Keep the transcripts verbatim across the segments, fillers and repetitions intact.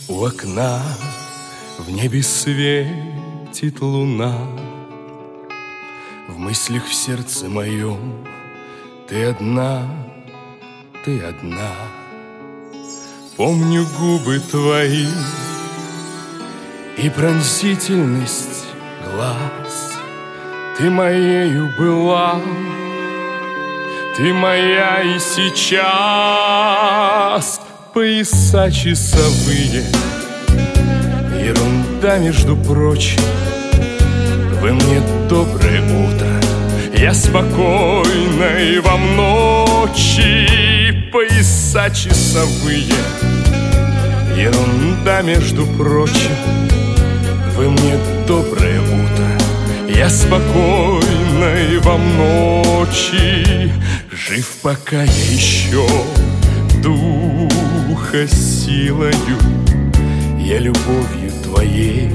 У окна в небе светит луна, в мыслях в сердце моем ты одна, ты одна. Помню губы твои и пронзительность глаз. Ты моею была, ты моя и сейчас. Пояса часовые, ерунда, между прочим. Вы мне доброе утро, я спокойной вам ночи. Пояса часовые, ерунда, между прочим. Вы мне доброе утро, я спокойной вам ночи. Жив, пока я еще духа силою, я любовью твоей,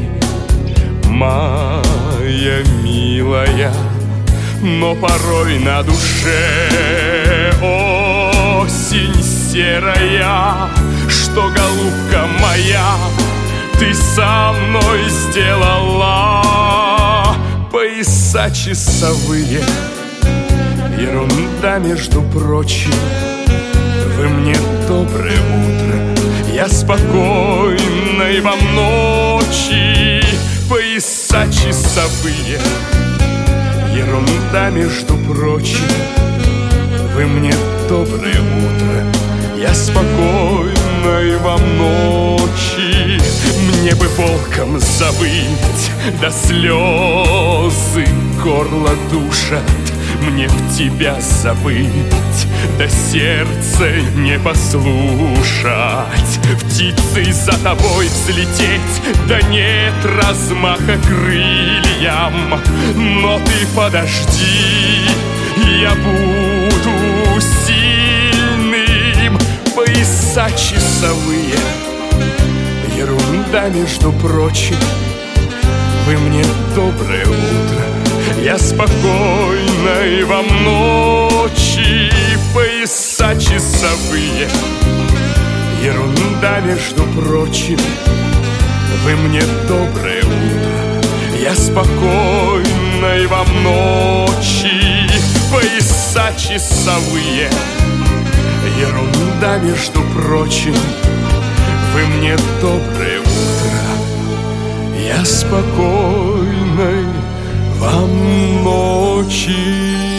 моя милая. Но порой на душе осень серая. Что, голубка моя, ты со мной сделала? Пояса часовые, ерунда, между прочим. Вы мне доброе утро, я спокойной вам ночи. Пояса часовые, ерунда, между прочим. Вы мне доброе утро, я спокойной вам ночи. Мне бы волком завыть, да слезы горло душат. Мне в тебя забыть, да сердце не послушать. Птицей за тобой взлететь, да нет размаха крыльям. Но ты подожди, я буду сильным. Пояса часовые, ерунда, между прочим. Вы мне доброе утро, я спокойной вам ночи. Пояса часовые, ерунда, между прочим. Вы мне доброе утро, я спокойной вам ночи. Пояса часовые, ерунда, между прочим. Вы мне доброе утро, я спокойной вам ночи.